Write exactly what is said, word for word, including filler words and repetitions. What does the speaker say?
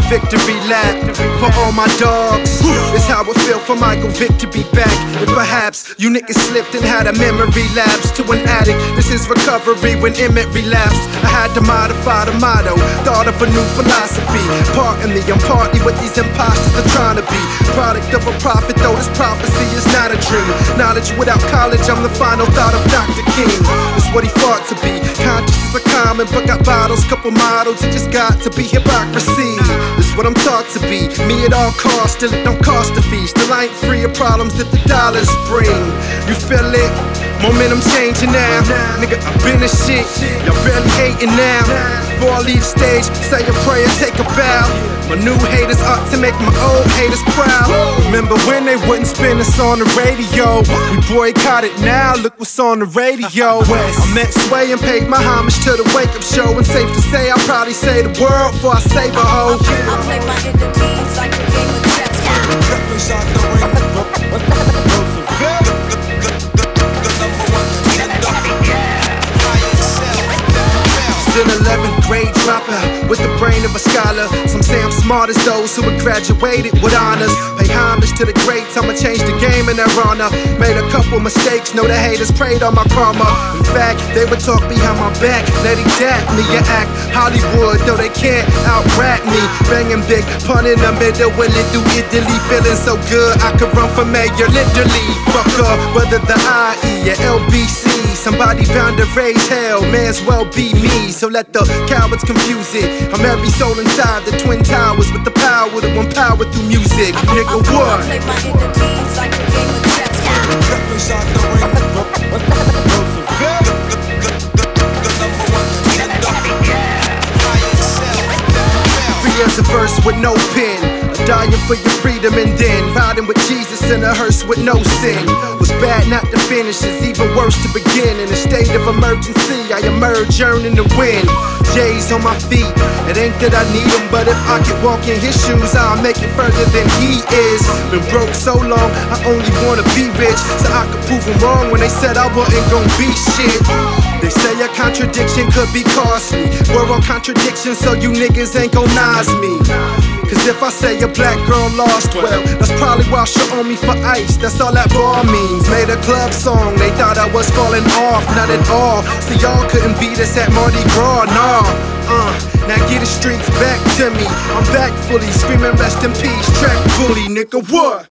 victory lap for all my dogs. It's how it feel for Michael Vick to be back. And perhaps you niggas slipped and had a memory lapse to an addict. This is recovery when Emmett relapsed. I had to modify the motto, thought of a new philosophy. Pardon me, I'm partly what these imposters are trying to be. Product of a prophet, though this prophecy is not a dream. Knowledge without college, I'm the final thought of Doctor King. It's what he fought to be. Conscious is a common, but got bottles, couple models. It just got to be hypocrisy. This is what I'm taught to be. Me at all costs, still it don't cost a fee. Still I ain't free of problems that the dollars bring. You feel it? Momentum changing now. Nigga, I've been this shit. Y'all barely hating now. Before I leave the stage, say a prayer, take a bow. My new haters up to make my old haters proud. Remember when they wouldn't spin us on the radio? We boycott it now, look what's on the radio. I met Sway and paid my homage to the wake up show. And safe to say, I'll probably save the world before I save a hoe. I'll play my enemies like a game of chess. Still eleventh grade dropout with the brain of a scholar. Some say I'm smart as those who had graduated with honors. Pay homage to the greats, I'ma change the game in their honor. Made a couple mistakes, know the haters preyed on my karma. In fact, they would talk behind my back, let it dap me and act Hollywood, though they can't out-rap me. Banging big, pun in the middle, will it do Italy? Feeling so good, I could run for mayor, literally. Fuck up, whether the I E or L B C. Somebody bound to raise hell, may as well be me. So let the cowards confuse it. I'm every soul inside the Twin Towers with the power to empower through music. Nigga, what? I'll play my enemies like a game of chess. Free as a verse with no pen. Dying for your freedom and then riding with Jesus in a hearse with no sin. Was bad not to finish, it's even worse to begin. In a state of emergency, I emerge earning the win. J's on my feet, it ain't that I need them, but if I could walk in his shoes, I'll make it further than he is. Been broke so long, I only wanna be rich, so I could prove them wrong when they said I wasn't gon' be shit. They say a contradiction could be costly. We're on contradiction, so you niggas ain't gon' nice me. Cause if I say a black girl lost, well, that's probably why she owe me for ice. That's all that bar means. Made a club song, they thought I was falling off. Not at all. So y'all couldn't beat us at Mardi Gras, nah. Uh, now get the streets back to me. I'm back fully, screaming rest in peace. Track bully, nigga, what?